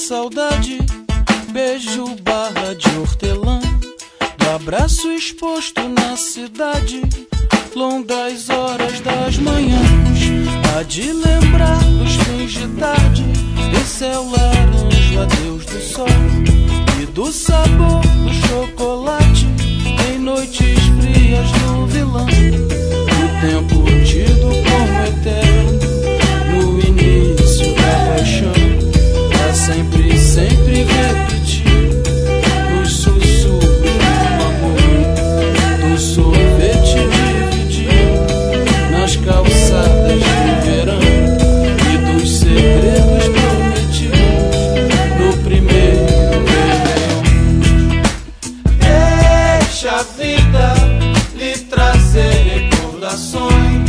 saudade, beijo barra de hortelã, do abraço exposto na cidade, longas horas das manhãs, há de lembrar dos fins de tarde, de céu laranja, adeus do sol e do sabor do chocolate em noites frias no vilão. O tempo tido como eterno no início da paixão, pra sempre, sempre repetir nos sussurros do amor, do sorvete dividido nas calçadas de verão e dos segredos prometidos no primeiro verão. Deixa a vida lhe trazer recordações,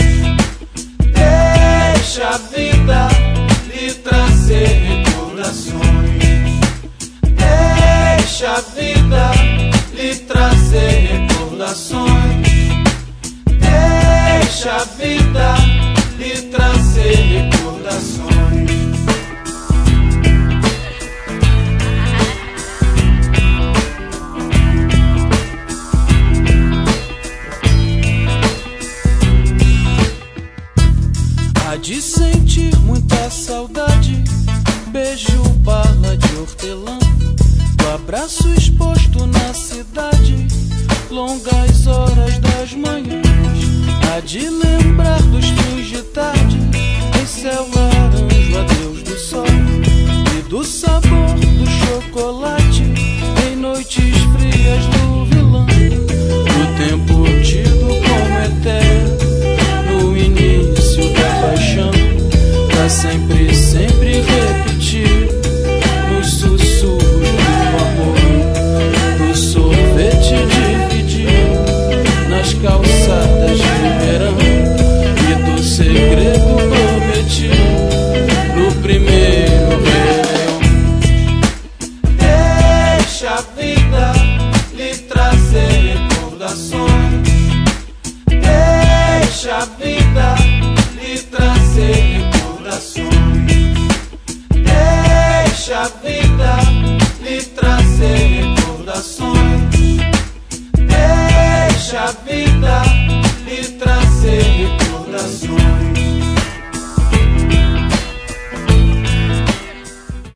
deixa a vida lhe trazer recordações, deixa a vida lhe trazer recordações, deixa a vida lhe trazer recordações. Há de sentir muita saudade, beijo bala de hortelã, do abraço exposto na cidade, longas horas das manhãs, há de lembrar dos